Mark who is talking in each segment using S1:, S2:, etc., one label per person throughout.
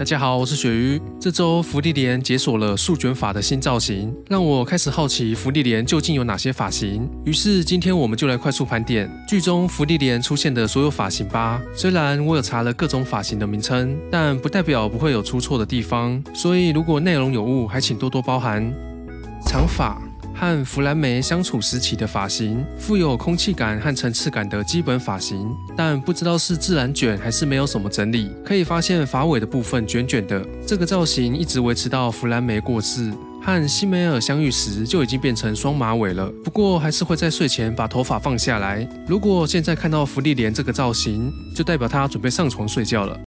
S1: 大家好，我是鳕鱼。这周芙莉莲解锁了束卷发的新造型，让我开始好奇芙莉莲究竟有哪些发型。于是今天我们就来快速盘点剧中芙莉莲出现的所有发型吧。虽然我有查了各种发型的名称，但不代表不会有出错的地方，所以如果内容有误，还请多多包涵。长发和弗兰梅相处时期的发型，富有空气感和层次感的基本发型，但不知道是自然卷还是没有什么整理，可以发现发尾的部分卷卷的。这个造型一直维持到弗兰梅过世，和辛梅尔相遇时就已经变成双马尾了。不过还是会在睡前把头发放下来。如果现在看到芙莉莲这个造型，就代表她准备上床睡觉了。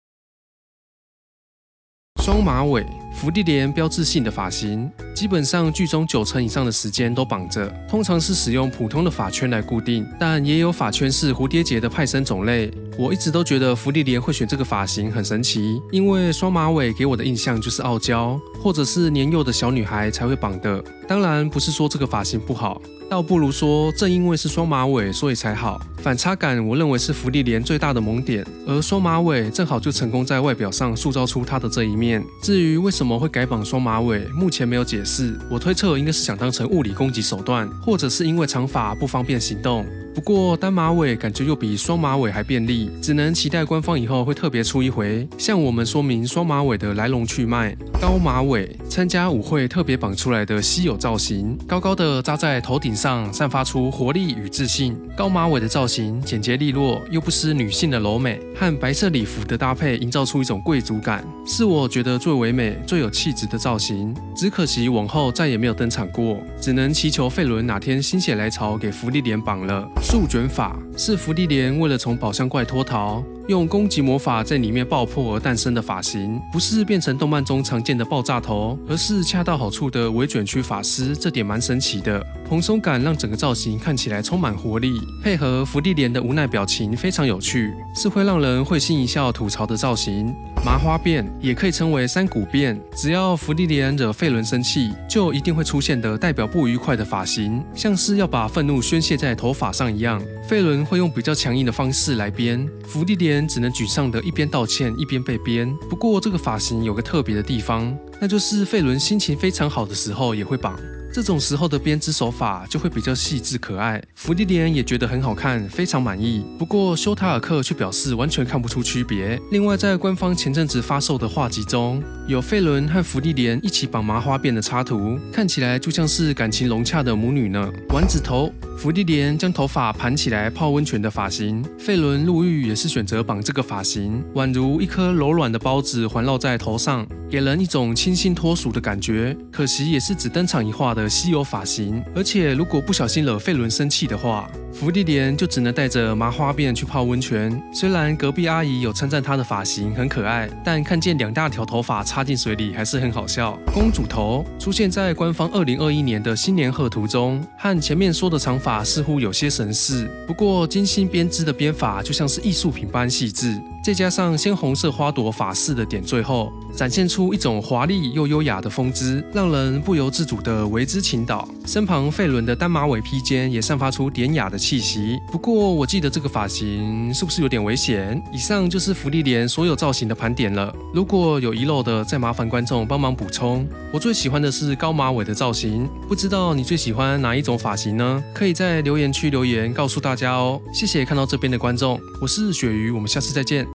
S1: 双马尾，芙莉莲标志性的发型，基本上剧中90%以上的时间都绑着，通常是使用普通的发圈来固定，但也有发圈是蝴蝶结的派生种类。我一直都觉得芙莉莲会选这个发型很神奇，因为双马尾给我的印象就是傲娇，或者是年幼的小女孩才会绑的。当然不是说这个发型不好，倒不如说正因为是双马尾，所以才好。反差感我认为是芙莉莲最大的萌点，而双马尾正好就成功在外表上塑造出她的这一面。至于为什么会改绑双马尾，目前没有解释，我推测应该是想当成物理攻击手段，或者是因为长发不方便行动。不过单马尾感觉又比双马尾还便利，只能期待官方以后会特别出一回，向我们说明双马尾的来龙去脉。高马尾，参加舞会特别绑出来的稀有造型，高高的扎在头顶上，散发出活力与自信。高马尾的造型简洁利落，又不失女性的柔美，和白色礼服的搭配营造出一种贵族感，是我觉得最唯美、最有气质的造型。只可惜往后再也没有登场过，只能祈求费伦哪天心血来潮给芙莉莲绑了。束卷发是芙莉莲为了从宝箱怪脱逃，用攻击魔法在里面爆破而诞生的发型，不是变成动漫中常见的爆炸头，而是恰到好处的微卷曲发丝，这点蛮神奇的。蓬松感让整个造型看起来充满活力，配合芙莉莲的无奈表情非常有趣，是会让人会心一笑吐槽的造型。麻花辫也可以称为山谷辫，只要芙莉莲惹费伦生气，就一定会出现的代表不愉快的发型，像是要把愤怒宣泄在头发上一样。费伦会用比较强硬的方式来编，芙莉莲只能沮丧的一边道歉一边被编。不过这个发型有个特别的地方，那就是费伦心情非常好的时候也会绑。这种时候的编织手法就会比较细致可爱，芙莉莲也觉得很好看，非常满意。不过修塔尔克却表示完全看不出区别。另外，在官方前阵子发售的画集中，有费伦和芙莉莲一起绑麻花辫的插图，看起来就像是感情融洽的母女呢。丸子头，芙莉莲将头发盘起来泡温泉的发型，费伦入狱也是选择绑这个发型，宛如一颗柔软的包子环绕在头上，给人一种清新脱俗的感觉。可惜也是只登场一话的稀有发型，而且如果不小心惹费伦生气的话，芙莉莲就只能带着麻花辫去泡温泉。虽然隔壁阿姨有称赞她的发型很可爱，但看见2大条头发插进水里还是很好笑。公主头出现在官方2021年的新年贺图中，和前面说的长发似乎有些神似，不过精心编织的编法就像是艺术品般细致，再加上鲜红色花朵发饰的点缀后，展现出一种华丽又优雅的风姿，让人不由自主的为之倾倒。身旁费伦的单马尾披肩也散发出典雅的气息。不过我记得这个发型是不是有点危险？以上就是芙莉莲所有造型的盘点了，如果有遗漏的，再麻烦观众帮忙补充。我最喜欢的是高马尾的造型，不知道你最喜欢哪一种发型呢？可以在留言区留言告诉大家哦。谢谢看到这边的观众，我是鳕鱼，我们下次再见。